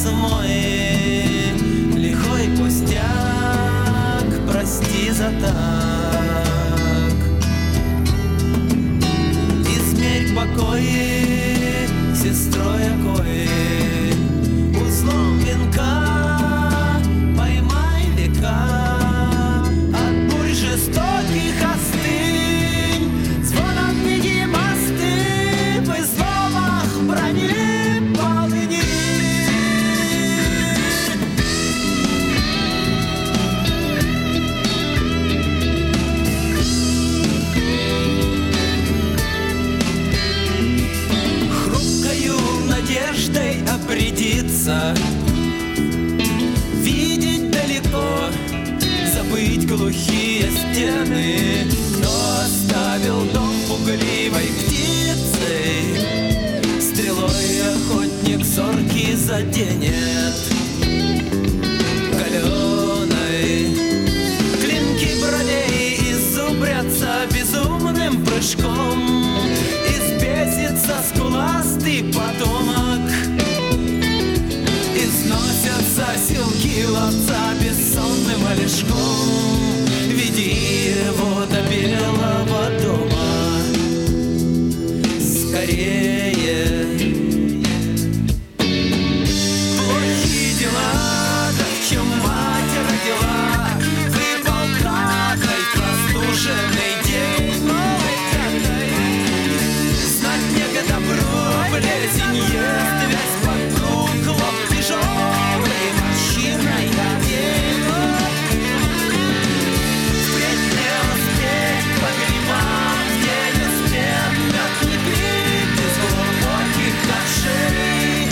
мой лихой пустяк, прости за так. Измерь покой сестрой окой, узлом венка поймай века, от бурь жестоких остынь, звоном беги мосты, в изломах брони полыни. Хрупкою надеждой обрядиться, видеть далеко, забыть глухие стены. Но оставил дом пугливой птицей, стрелой охотник зоркий заденет. Каленой клинки бровей изубрятся безумным прыжком, избесится скуластый потомок, износятся силки ловца бессонным олешком. Веди его до белого дома скорее. Плохие дела, да в чем мать родила, выпал кадрой простуженный день новой картой. Знать не к добру, плесень ест весь вокруг, лоб тяжелый морщиной обеим. Впредь не успеть погребать, где не успеет мед не пить из глубоких ковшей.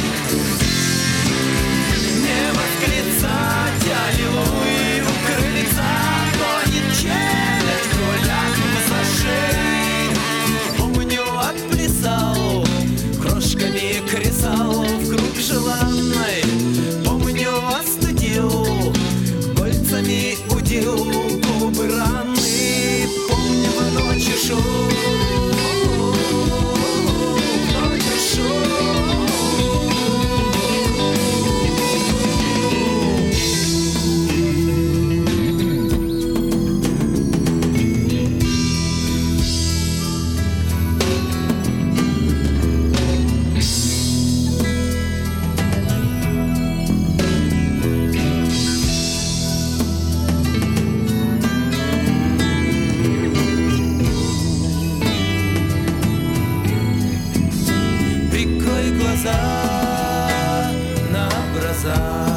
Не восклицать аллилуйю у крыльца, гонит челядь гулять пассажей. Помню, отплясал крошками кресал в круг желанной, помню, остудил кольцами удил губы раны, помню, ночи шум, ночи шум. Прикрой глаза на образа,